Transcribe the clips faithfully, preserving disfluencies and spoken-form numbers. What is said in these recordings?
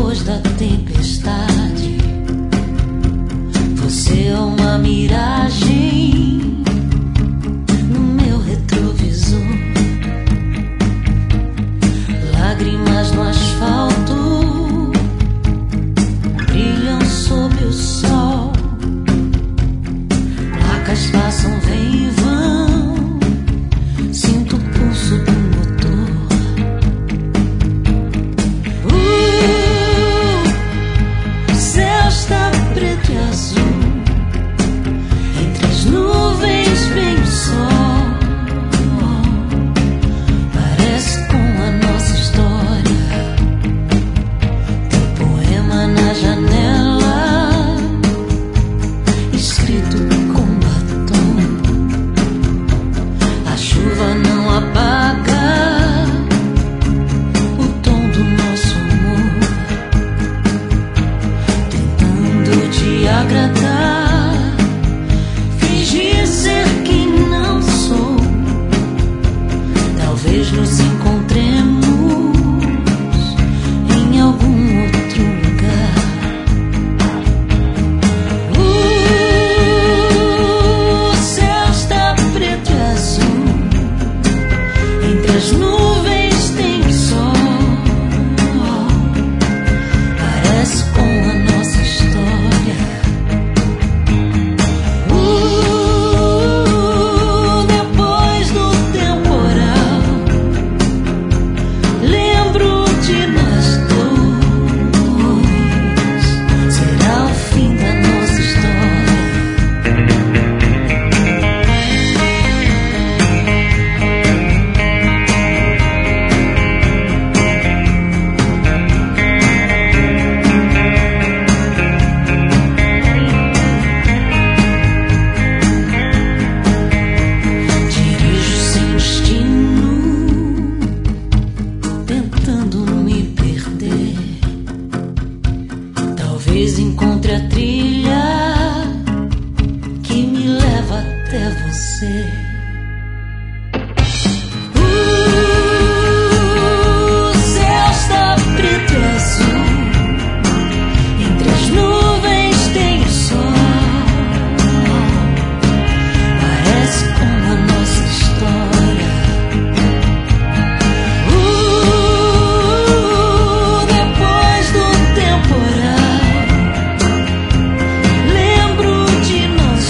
depois da tempestade. Você é uma miragem no meu retrovisor. Lágrimas no asfalto brilham sob o sol. Placas passam, vêm e vão. Sinto o pulso do motor. Uh, o céu está preto e azul. Entre as nuvens vem o sol. Parece com a nossa história. Teu poema na janela, escrito com batom. A chuva não apaga o tom do nosso amor. Tentando te agradar, fingir ser quem não sou. Talvez nos encontremos em algum outro lugar. Uh, o céu está preto e azul. Entre as nuvens tem o sol. Parece com a nossa história. Uh, depois do temporal, lembro de nós dois. Será o fim da nossa história. Dirijo sem destino, tentando me perder. Talvez encontre a trilha que me leva até você. Uh, o céu está preto e azul. Entre as nuvens tem o sol. Parece com a nossa história. Uh, depois do temporal, lembro de nós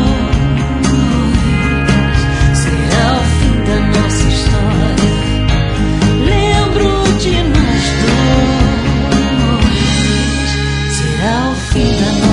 dois. Será o fim da nossa história. Lembro de nós dois. Será o fim da nossa